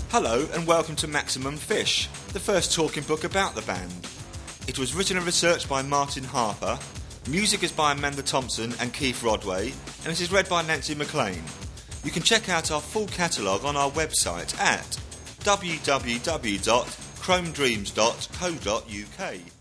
Hello and welcome to Maximum Fish, the first talking book about the band. It was written and researched by Martin Harper, music is by Amanda Thompson and Keith Rodway, and it is read by Nancy McLean. You can check out our full catalogue on our website at www.chromedreams.co.uk.